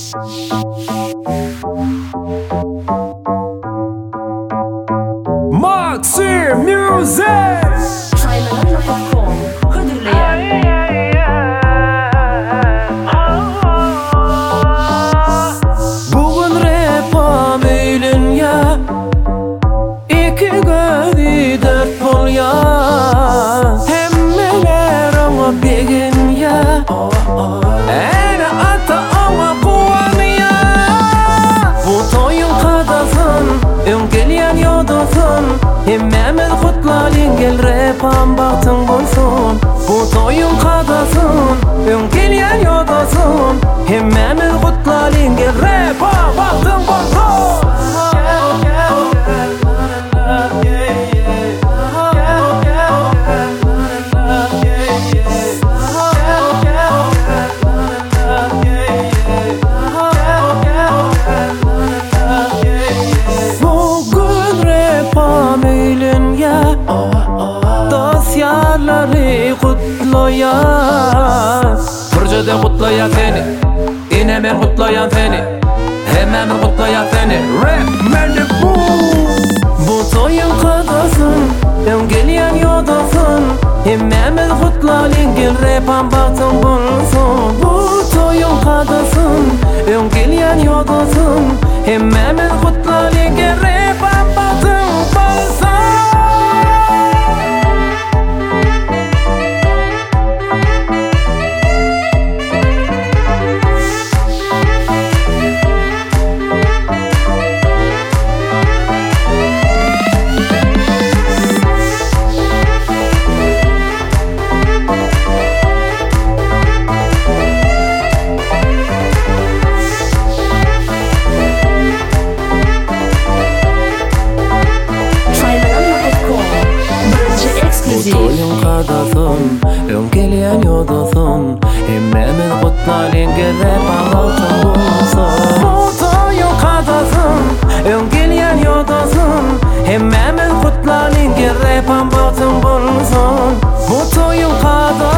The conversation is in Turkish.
Maxi Music Çaylarımla.com Bugün repa meylin ya İki gözü dört bol ya Hemmeler ama begin ya Ene ata ama kuvan ya Bu toyun kadasın Ön gelyen yodasın Hemmemiz kutlalin gel repan baktın bulsun Bu toyun kadasın Ön gelyen yodasın Hemmemiz kutlalin gel repan baktın bulsun Dosyaları kutlayan Projede kutlayan seni İnemen kutlayan seni Hemen kutlayan seni Rap meni bu toyun kadasın Ön gelyen yodasın Hemmemiz kutlalin gel repan baktın bulsun Bu toyun kadasın Ön gelyen yodasın Hemmemiz kutlalin gel repan baktın bulsun Toyun kadasın, ön gelyen yodasın Hemmemiz kutlalin gel repan baktın bulsun Bu toyun kadasın, ön gelyen yodasın Hemmemiz kutlalin gel repan baktın bulsun Bu toyun kadasın